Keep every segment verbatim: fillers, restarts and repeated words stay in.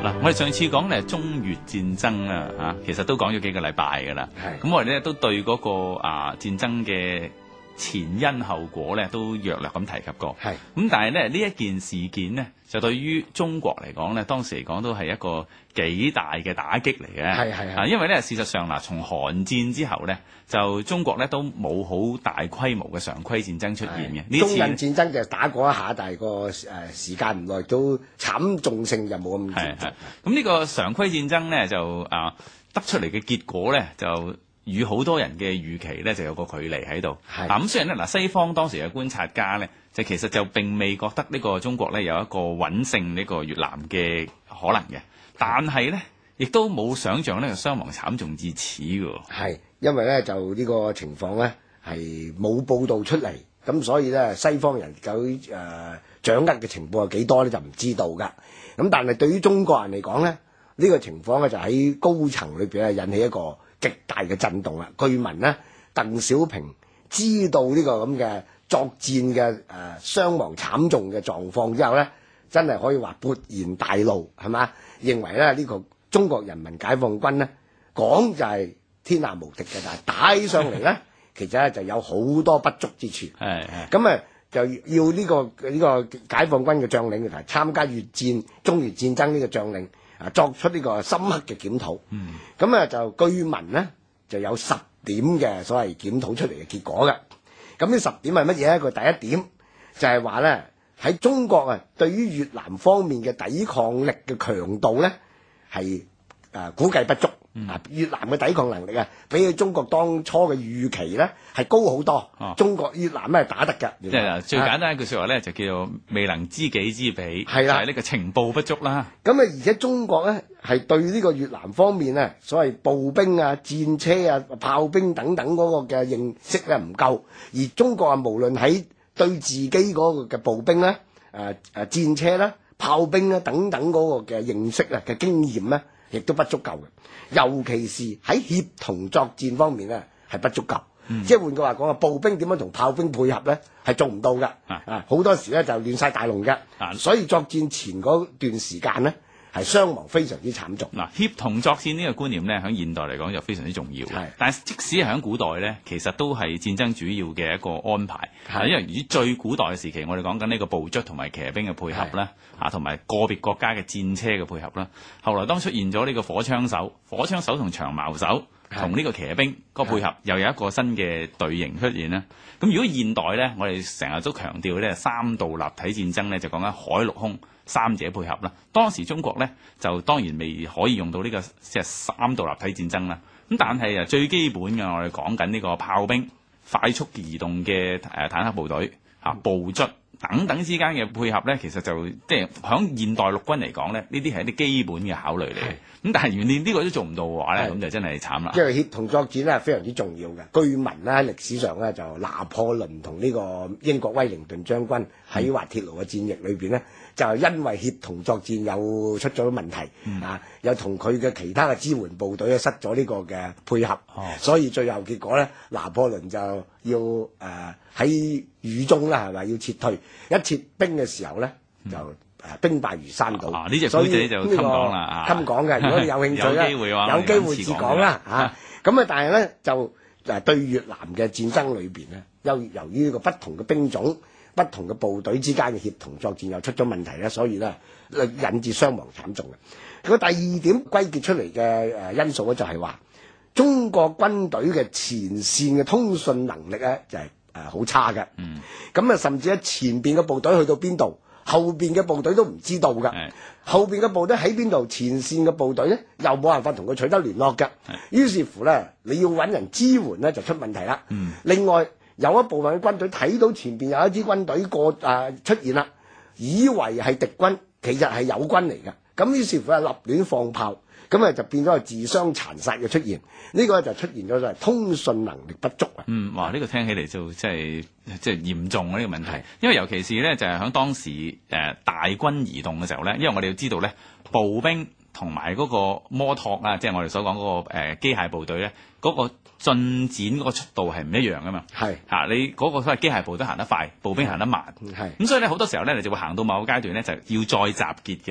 嗱，我哋上次講咧中越戰爭啦，嚇，其實都講咗幾個禮拜噶啦。 係。 咁我哋咧都對嗰個啊戰爭嘅前因後果咧都略略咁提及過。 係。 咁但係咧呢一件事件呢，就對於中國嚟講咧，當時嚟講都係一個幾大嘅打擊嚟嘅。 係係係。 啊，因為咧事實上嗱，從韓戰之後咧，就中國咧都冇好大規模嘅常規戰爭出現嘅。呢中次印戰爭就打過一下，但係個誒時間唔耐，都慘重性就冇咁嚴重。 咁呢個常規戰爭咧就啊得出嚟嘅結果咧就與好多人嘅預期咧就有個距離喺度。 係。 嗱咁雖然咧嗱西方當時嘅觀察家咧就其實就並未覺得呢個中國咧有一個穩勝呢個越南嘅可能嘅，但係咧亦都冇想像呢個傷亡慘重至此嘅。 係，因為咧就呢個情況咧係冇報導出嚟，咁所以咧西方人究誒、呃、掌握嘅情況係幾多咧就唔知道㗎。咁但係對於中國人嚟講咧，呢、呢個情況咧就喺高層裏邊咧引起一個極大嘅震動啦。據聞咧，鄧小平知道呢個咁嘅作戰嘅誒、呃、傷亡慘重嘅狀況之後咧，真係可以話勃然大怒，係嘛？認為咧呢、呢個中國人民解放軍咧講就係天下無敵嘅，但係打起上嚟咧，其實咧就有好多不足之處。 係係。 咁啊，就要呢、呢個呢、呢個解放軍嘅將領同埋參加越戰、中越戰爭呢個將領啊，作出呢個深刻嘅檢討。嗯。咁啊，就據聞咧就有十點嘅所謂檢討出嚟嘅結果嘅。咁呢十點係乜嘢咧？佢第一點就係話咧喺中國啊，對於越南方面嘅抵抗力嘅強度咧係誒估計不足。啊！越南嘅抵抗能力啊，比起中國當初嘅預期咧係高好多。哦、中國越南咧係打得㗎。 即係最簡單一句説話咧，就叫做未能知己知彼， 係啦， 就係呢個情報不足啦。 咁啊，而且中國咧係對呢個越南方面啊，所謂步兵啊、戰車啊、炮兵等等嗰個嘅認識咧唔夠，而中國啊無論喺對自己嗰個嘅步兵咧、誒誒戰車啦、炮兵啦等等嗰個嘅認識啊嘅經驗咧，亦都不足夠嘅。尤其是喺協同作戰方面咧，係不足夠。嗯、即係換句話講啊，步兵點樣同炮兵配合咧，係做唔到㗎。啊，好多時咧就亂晒大龍㗎。啊，所以作戰前嗰段時間咧，係傷亡非常之慘重。 嗱，協同作戰呢個觀念咧，喺現代嚟講就非常之重要。係，但係即使係喺古代咧，其實都係戰爭主要嘅一個安排。係，因為以最古代嘅時期，我哋講緊呢個步卒同埋騎兵嘅配合啦，啊，同埋個別國家嘅戰車嘅配合啦。後來當出現咗呢個火槍手、火槍手同長矛手同呢個騎兵個配合，又有一個新嘅隊形出現啦。咁如果現代咧，我哋成日都強調咧三道立體戰爭咧，就講緊海陸空三者配合啦。當時中國咧就當然未可以用到呢個即係三道立體戰爭啦。咁但係啊最基本嘅我哋講緊呢個炮兵、快速移動嘅誒坦克部隊、嚇步卒等等之間嘅配合咧，其實就即係響現代陸軍嚟講咧，呢啲係一啲基本嘅考慮嚟嘅。咁但係原來呢個都做唔到嘅話咧，咁就真係慘啦。 因為協同作戰咧係非常之重要嘅。據聞咧喺歷史上咧就拿破崙同呢個英國威靈頓將軍喺滑鐵盧嘅戰役裏邊咧，就係因為協同作戰有出咗問題、嗯、啊，又同佢嘅其他嘅支援部隊咧失咗呢個嘅配合、哦，所以最後結果咧，拿破崙就要誒喺雨中啦，係咪要撤退？一撤兵嘅時候咧，就、嗯誒兵敗如山倒， 呢隻古仔就襟講啦， 襟講嘅。如果你有興趣咧， 有機會有機會自講啦嚇。咁啊，但係咧就誒對越南嘅戰爭裏邊咧，由由於個不同嘅兵種、不同嘅部隊之間嘅協同作戰又出咗問題咧，所以咧引致傷亡慘重嘅。佢第二點歸結出嚟嘅誒因素咧，就係話中國軍隊嘅前線嘅通訊能力咧就係誒好差嘅。嗯，咁啊，甚至喺前邊嘅部隊去到邊度，後邊嘅部隊都唔知道㗎，後邊嘅部隊喺邊度，前線嘅部隊咧又冇辦法同佢取得聯絡㗎。於是乎咧，你要揾人支援咧就出問題啦。嗯、另外有一部分嘅軍隊睇到前邊有一支軍隊過啊、呃、出現啦，以為係敵軍，其實係友軍嚟㗎。咁於是乎係立亂放炮，咁啊就變咗係自相殘殺嘅出現。呢、這個就出現咗就係通訊能力不足啊。 嗯，哇！呢、這個聽起嚟就即係即係嚴重啊呢、這個問題，因為尤其是咧就係、是、喺當時誒、呃、大軍移動嘅時候咧，因為我哋要知道咧步兵同埋嗰個摩托啊，即係我哋所講嗰、那個誒機、呃、械部隊咧，嗰、那個進展嗰個速度係唔一樣噶嘛。係嚇、啊、你嗰個所謂機械部隊行得快，步兵行得慢。係咁，所以咧好多時候咧你就會行到某個階段咧就要再集結嘅。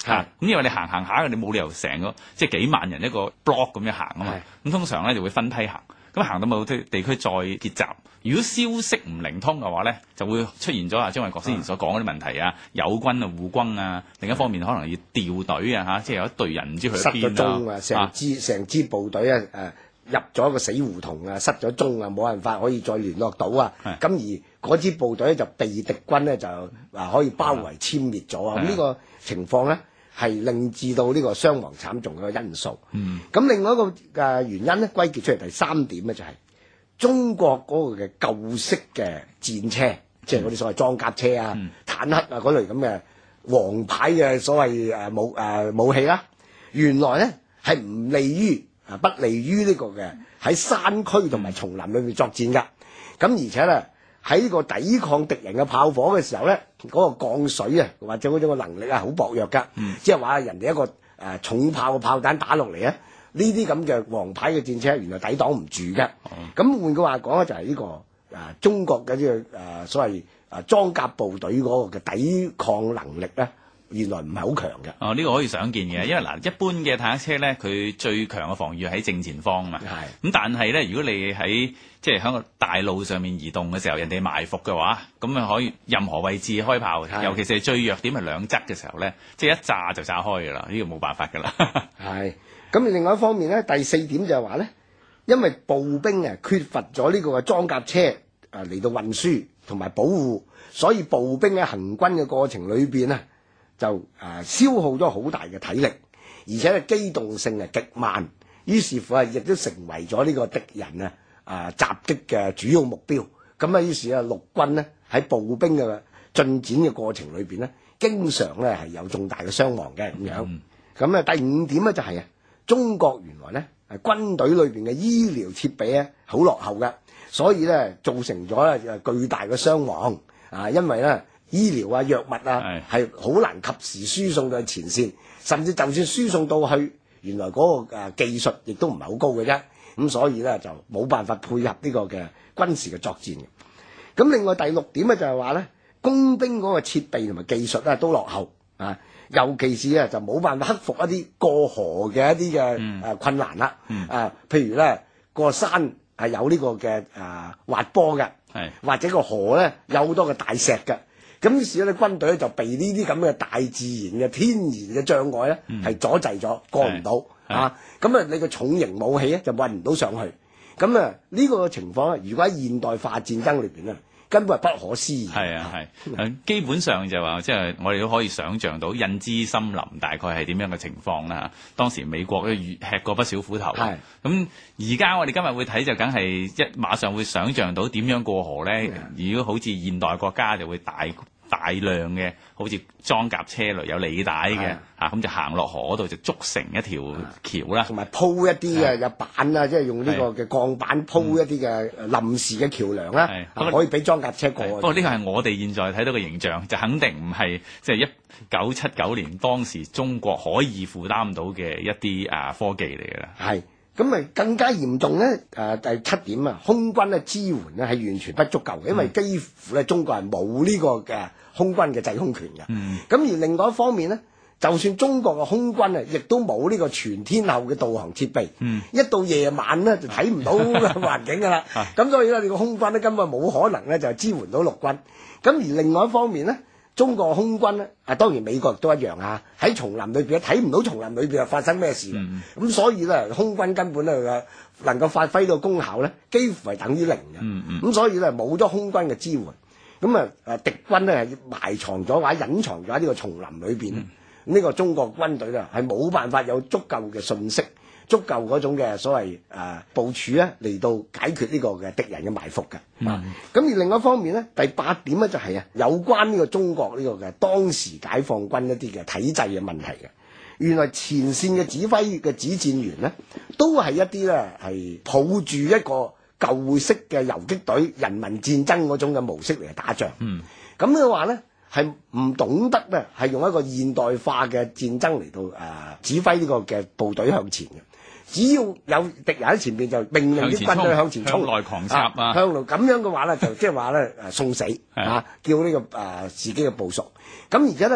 嚇。咁因為你行行下，你冇理由成個即係幾萬人一個 block 咁樣行啊嘛。咁通常咧就會分批行。咁行到某啲地區再結集。如果消息唔靈通嘅話咧，就會出現咗啊張衛國先前所講嗰啲問題啊，友軍啊護軍啊，另一方面可能要調隊啊嚇，即係有一隊人唔知去邊啊，成支成支部隊啊誒入咗個死胡同啊，失咗蹤啊，冇辦法可以再聯絡到啊。咁而嗰支部隊就被敵軍咧就啊可以包圍殲滅咗啊。咁呢個情況咧係令至到呢個傷亡慘重嘅因素。嗯。咁另外一個嘅原因咧，歸結出嚟第三點咧就係、是。中國嗰個嘅舊式嘅戰車，嗯、即係嗰啲所謂裝甲車啊、嗯、坦克啊嗰類咁嘅王牌嘅所謂誒武誒、呃、武器啦、啊，原來咧係唔利於啊不利於呢個嘅喺山區同埋叢林裏面作戰噶。咁、嗯、而且咧喺呢個抵抗敵人嘅炮火嘅時候咧，嗰、那個降水啊或者嗰種嘅能力啊好薄弱噶。嗯、即係話人哋一個誒、呃、重炮嘅炮彈打落嚟啊！呢啲咁嘅王牌嘅戰車原來抵擋唔住嘅，咁、嗯、換句話講咧就係呢、這個啊、呃、中國嘅呢、這個誒、呃、所謂啊裝甲部隊嗰個嘅抵抗能力咧，原來唔係好強嘅。 哦，呢、這個可以想見嘅，因為嗱一般嘅坦克車咧，佢最強嘅防禦喺正前方嘛。係。咁但係咧，如果你喺即係喺個大路上面移動嘅時候，人哋埋伏嘅話，咁啊可以任何位置開炮，尤其是係最弱點係兩側嘅時候咧，即係一炸就炸開㗎啦，呢、這個冇辦法㗎啦。係。 咁另外一方面咧，第四點就係話咧，因為步兵啊缺乏咗呢個裝甲車啊嚟到運輸同埋保護，所以步兵喺行軍嘅過程裏邊啊，就啊消耗咗好大嘅體力，而且咧機動性係極慢，於是乎啊亦都成為咗呢個敵人啊啊襲擊嘅主要目標。咁啊，於是啊陸軍咧喺步兵嘅進展嘅過程裏邊咧，經常咧係有重大嘅傷亡嘅咁樣。咁啊、嗯、第五點咧就係、是、啊。中國原來咧係軍隊裏邊嘅醫療設備咧好落後嘅，所以咧造成咗咧巨大嘅傷亡啊！因為咧醫療啊藥物啊係好難及時輸送到前線，甚至就算輸送到去，原來嗰個誒技術亦都唔係好高嘅啫。咁所以咧就冇辦法配合呢個嘅軍事嘅作戰嘅。咁另外第六點咧就係話咧，工兵嗰個設備同埋技術咧都落後啊。尤其是啊，就冇辦法克服一啲過河嘅一啲嘅誒困難啦。嗯、啊，譬如咧過山係有呢個嘅誒、啊、滑坡嘅，係或者個河咧有好多嘅大石嘅。咁於是咧軍隊咧就被呢啲咁嘅大自然嘅天然嘅障礙咧係阻滯咗，過唔到啊。咁啊，你個重型武器咧就運唔到上去。咁啊，呢個情況咧，如果喺現代化戰爭裏邊咧，根本係不可思議。係啊係，基本上就話即係我哋都可以想像到印支森林大概係點樣嘅情況啦。當時美國都吃過不少苦頭。係咁而家我哋今日會睇就梗係一馬上會想像到點樣過河咧。如果好似現代國家就會大大量嘅好似裝甲車類有履帶嘅嚇，咁就行落河嗰度就築成一條橋啦， 同埋鋪一啲嘅有板啊，即係用呢個嘅鋼板鋪一啲嘅臨時嘅橋梁啦，可以俾裝甲車過。 不過呢個係我哋現在睇到嘅形象，就肯定唔係即係一九七九年當時中國可以負擔到嘅一啲啊科技嚟㗎啦。 係。咁咪更加嚴重咧？誒、呃、第七點啊，空軍嘅支援咧係完全不足夠嘅，因為幾乎咧中國係冇呢個嘅空軍嘅制空權嘅。咁、嗯、而另外一方面咧，就算中國嘅空軍啊，亦都冇呢個全天候嘅導航設備。嗯、一到夜晚咧就睇唔到環境㗎啦。咁所以咧，你個空軍咧根本冇可能咧就係支援到陸軍。咁而另外一方面咧，中國空軍咧，啊當然美國亦都一樣啊！喺叢林裏邊睇唔到叢林裏邊啊發生咩事，咁、嗯嗯、所以咧空軍根本咧能夠發揮到功效咧，幾乎係等於零嘅。咁、嗯嗯、所以咧冇咗空軍嘅支援，咁啊誒敵軍咧係埋藏咗或者隱藏咗喺呢個叢林裏邊，呢、嗯、個中國軍隊咧係冇辦法有足夠嘅信息。足夠嗰種嘅所謂誒、呃、部署咧，嚟到解決呢個嘅敵人嘅埋伏嘅。咁、嗯啊、而另外一方面咧，第八點咧就係、是、啊，有關呢個中國呢個嘅當時解放軍一啲嘅體制嘅問題嘅。原來前線嘅指揮嘅指戰員咧，都係一啲咧係抱住一個舊式嘅游擊隊人民戰爭嗰種嘅模式嚟打仗。嗯，咁嘅話咧係唔懂得咧係用一個現代化嘅戰爭嚟到誒、呃、指揮呢個嘅部隊向前嘅。只要有敵人喺前邊，就命令啲軍隊向前衝， 向內狂插啊！ 向內咁樣嘅話咧，就即係話咧誒送死啊！叫呢、這個誒、呃、自己嘅部屬。咁而且咧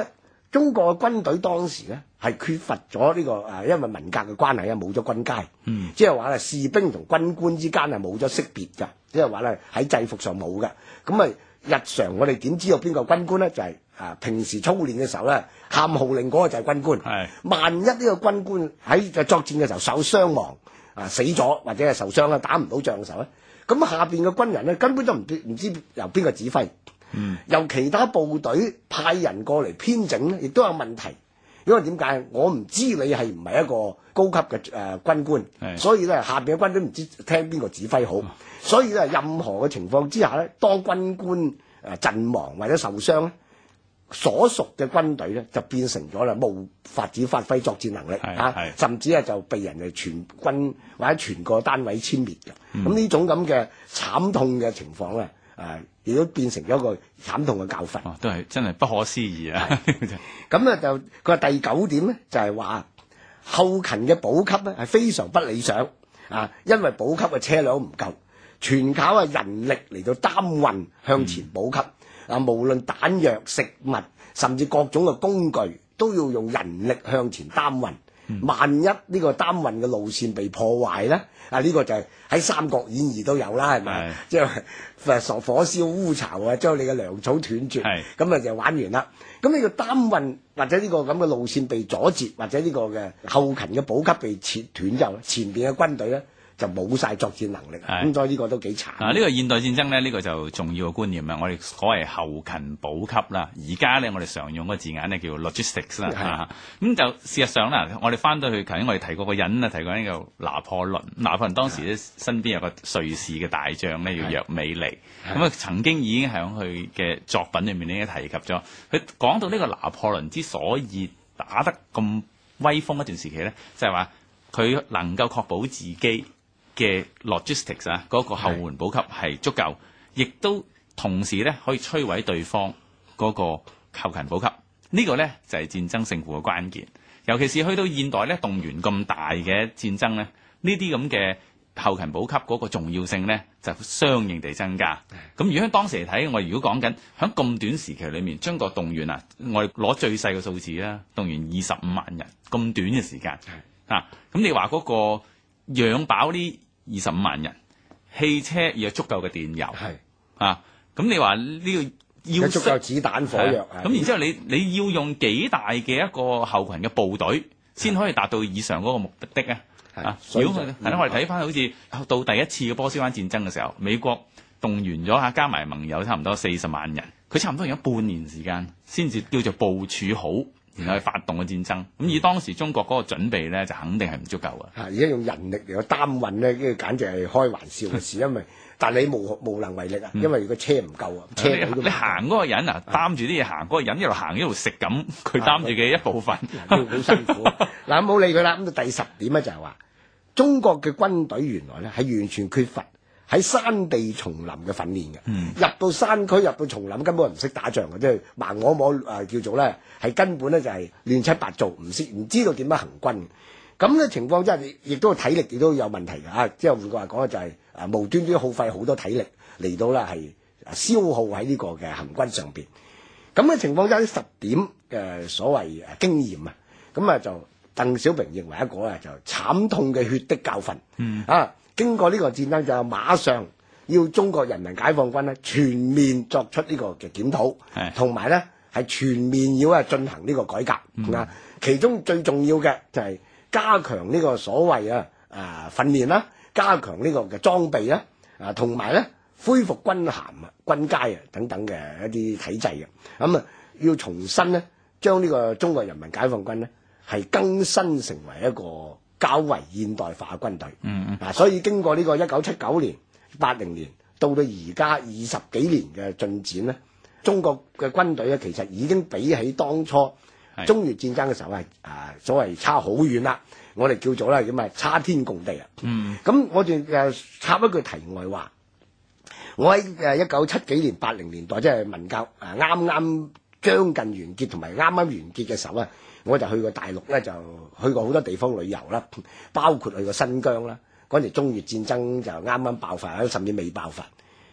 中國嘅軍隊當時咧係缺乏咗呢、這個誒、啊，因為文革嘅關係啊，冇咗軍階，嗯，即係話咧士兵同軍官之間係冇咗識別㗎，即係話咧喺制服上冇㗎。咁啊，日常我哋點知道邊個軍官咧？就係、是、啊，平時操練嘅時候咧，喊號令嗰個就係軍官。係，萬一呢個軍官喺作戰嘅時候受傷亡啊，死咗或者係受傷啦，打唔到仗嘅時候咧，咁下邊嘅軍人咧根本都唔唔知由邊個指揮。嗯，由其他部隊派人過嚟編整咧，亦都有問題。因為點解？我唔知你係唔係一個高級嘅誒、呃、軍官，所以咧下邊嘅軍隊唔知聽邊個指揮好。所以咧，任何嘅情況之下咧，當軍官誒、呃、陣亡或者受傷咧，所屬嘅軍隊咧就變成咗啦，無法子發揮作戰能力啊，甚至咧就被人哋全軍或者全個單位殲滅嘅。咁呢、嗯、種咁嘅慘痛嘅情況咧。誒，亦、呃、都變成咗一個慘痛嘅教訓、 哦，都係真係不可思議啊！ 咁咧就佢話第九點咧，就係、是、話後勤嘅補給咧係非常不理想啊，因為補給嘅車輛唔夠，全靠啊人力嚟到擔運向前補給、嗯、啊，無論彈藥、食物，甚至各種嘅工具，都要用人力向前擔運。嗯、萬一呢個擔運嘅路線被破壞咧，啊呢、這個就係喺《三國演義》都有啦，係咪？即係誒火燒烏巢啊，將你嘅糧草斷絕，咁啊就玩完啦。咁呢個擔運或者呢個咁嘅路線被阻截，或者呢個嘅後勤嘅補給被切斷之後，前邊嘅軍隊咧就冇晒作戰能力，咁所以呢個都幾慘。 啊，呢、這個現代戰爭咧，呢、這個就重要嘅觀念啊！我哋所謂後勤補給啦，而家咧我哋常用個字眼咧叫 logistics 啦，咁、啊、就事實上啦，我哋翻到去頭先我哋提過個人啊，提過呢個拿破崙。拿破崙當時咧身邊有個瑞士嘅大將咧，叫約美尼，咁啊曾經已經喺佢嘅作品裏面咧提及咗，佢講到呢個拿破崙之所以打得咁威風一段時期咧，就係話佢能夠確保自己嘅 logistics 啊，嗰個後援補給係足夠，亦都同時咧可以摧毀對方嗰個後勤補給。呢個咧就係戰爭勝負嘅關鍵。尤其是去到現代咧，動員咁大嘅戰爭咧，呢啲咁嘅後勤補給嗰個重要性咧就相應地增加。咁如果喺當時嚟睇，我哋如果講緊喺咁短時期裏面將個動員啊，我哋攞最細嘅數字啦，動員二十五萬人咁短嘅時間啊，咁你話嗰個養飽呢二十五萬人，汽車要有足夠嘅電油，係啊，咁你話呢個要有足夠子彈火藥， 咁然之後你你要用幾大嘅一個後勤嘅部隊，先可以達到以上嗰個目的的啊？啊，如果係啦，我哋睇翻好似到第一次嘅波斯灣戰爭嘅時候，美國動員咗嚇加埋盟友差唔多四十萬人，佢差唔多用咗半年時間先至叫做部署好。然後去發動嘅戰爭，咁以當時中國嗰個準備咧，就肯定係唔足夠嘅。嚇！而家用人力嚟去擔運咧，呢個簡直係開玩笑嘅事，因為但你無無能為力啊，因為個車唔夠啊，嗯、車你，你行嗰個人啊，擔住啲嘢行，嗰個人一路行一路食咁，佢擔住嘅一部分，好辛苦。嗱，唔好理佢啦。咁到第十點咧就係話，中國嘅軍隊原來咧係完全缺乏喺山地叢林嘅訓練嘅，嗯、入到山區入到叢林根本唔識打仗嘅，即係盲摸摸誒、呃、叫做咧係根本咧就係亂七八糟，唔識唔知道點樣行軍。咁嘅情況之下，亦都體力亦都有問題嘅啊！即係換句話講咧，就係、是、啊無端端耗費好多體力嚟到咧係消耗喺呢個嘅行軍上邊。咁嘅情況之下，呢十點嘅、呃、所謂誒經驗啊，咁啊就鄧小平認為一個啊就慘痛嘅血的教訓，嗯、啊！經過呢個戰爭就馬上要中國人民解放軍咧全面作出呢個嘅檢討，同埋咧係全面要啊進行呢個改革。啊、嗯，其中最重要嘅就係加強呢個所謂啊啊訓練啦，加強呢個嘅裝備啦，啊同埋咧恢復軍銜啊、軍階啊等等嘅一啲體制嘅。咁啊要重新咧將呢個中國人民解放軍咧係更新成為一個較為現代化嘅軍隊，嗯嗯，啊，所以經過呢個一九七九年、八零年到到而家二十幾年嘅進展咧，中國嘅軍隊咧其實已經比起當初中越戰爭嘅時候係啊所謂差好遠啦。我哋叫做咧咁啊差天共地啊。嗯，咁我哋誒插一句題外話，我喺誒一九七幾年、八零年代即係文革啊啱啱將近完結同埋啱啱完結嘅時候啊。我就去過大陸咧，就去過好多地方旅遊啦，包括去過新疆啦。嗰陣時中越戰爭就啱啱爆發，甚至未爆發。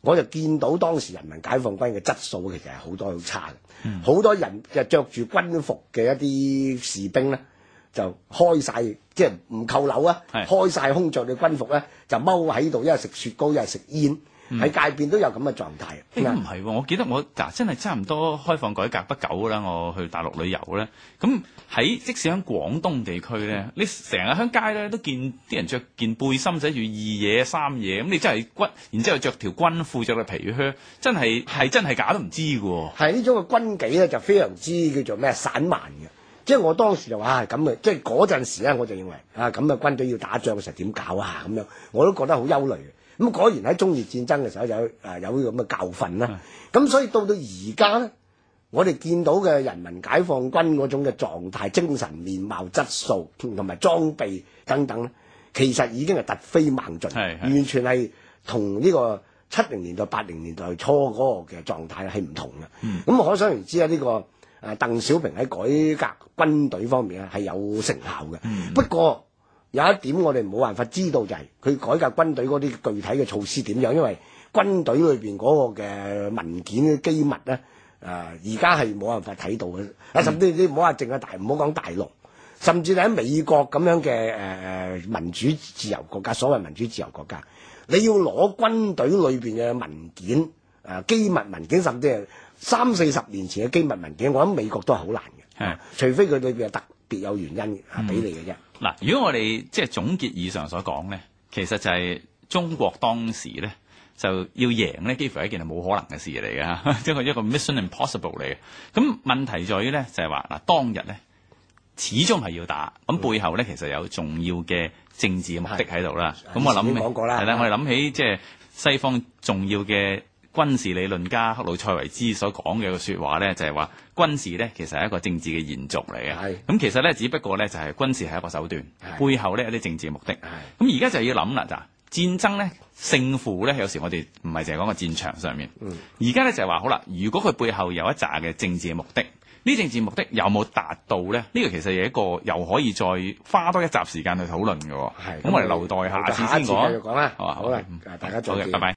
我就見到當時人民解放軍嘅質素其實係好多好差嘅，好、 嗯、 多人嘅着住軍服嘅一啲士兵咧，就開晒即係唔扣鈕啊，開晒空着嘅軍服咧，就踎喺度，一係食雪糕，一係食煙。喺街邊都有咁嘅狀態。 咁唔係喎，我記得我嗱真係差唔多開放改革不久啦，我去大陸旅遊咧，咁喺即使喺廣東地區咧，嗯、你成日喺街咧都見啲人着件背心寫住二嘢三嘢，咁你真係軍，然之後着條軍褲着個皮靴，真係係真係假都唔知嘅喎。係呢種嘅軍紀咧就非常之叫做咩散漫嘅，即係我當時就話啊咁嘅，即係嗰陣時咧我就認為啊咁嘅軍隊要打仗嘅時候點搞啊咁樣，我都覺得好憂慮。咁果然喺中越戰爭嘅時候有誒有呢個咁嘅教訓啦。咁的所以到到而家咧，我哋見到嘅人民解放軍嗰種嘅狀態、精神面貌、質素同埋裝備等等咧，其實已經係突飛猛進，完全係同呢個七零年代、八零年代初嗰個嘅狀態係唔同嘅。咁、嗯、可想而知啊，呢、這個誒鄧小平喺改革軍隊方面咧係有成效嘅。嗯、不過有一點我哋冇辦法知道就係佢改革軍隊嗰啲具體嘅措施點樣，因為軍隊裏邊嗰個嘅文件嘅機密咧，誒而家係冇辦法睇到嘅。啊、嗯，甚至你唔好話淨係大，唔好講大陸，甚至你喺美國咁樣嘅誒誒民主自由國家，所謂民主自由國家，你要攞軍隊裏邊嘅文件誒、呃、機密文件，甚至係三四十年前嘅機密文件，我諗美國都係好難嘅，係、嗯，除非佢裏邊係特別有原因啊俾你嘅啫。 嗱，如果我哋即係總結以上所講咧，其實就係中國當時咧就要贏咧，幾乎係一件係冇可能嘅事嚟嘅，即係一個 mission impossible 嚟嘅。咁問題在於咧，就係話嗱，當日咧始終係要打，咁背後咧其實有重要嘅政治嘅目的喺度啦。咁我諗講過啦， 係啦，我哋諗起即係西方重要嘅軍事理論家克魯塞維茲所講嘅一個說話咧，就係話軍事咧其實係一個政治嘅延續嚟嘅。係咁其實咧，只不過咧就係軍事係一個手段，背後咧有啲政治目的。係咁而家就要諗啦，就戰爭咧勝負咧，有時我哋唔係淨係講個戰場上面。嗯。而家咧就係話好啦，如果佢背後有一紮嘅政治嘅目的，呢政治目的有冇達到咧？呢、這個其實係一個又可以再花多一集時間去討論嘅。係咁，我哋留待下次先講。下次繼續講啦。好啊，好啦，大家再見。拜拜。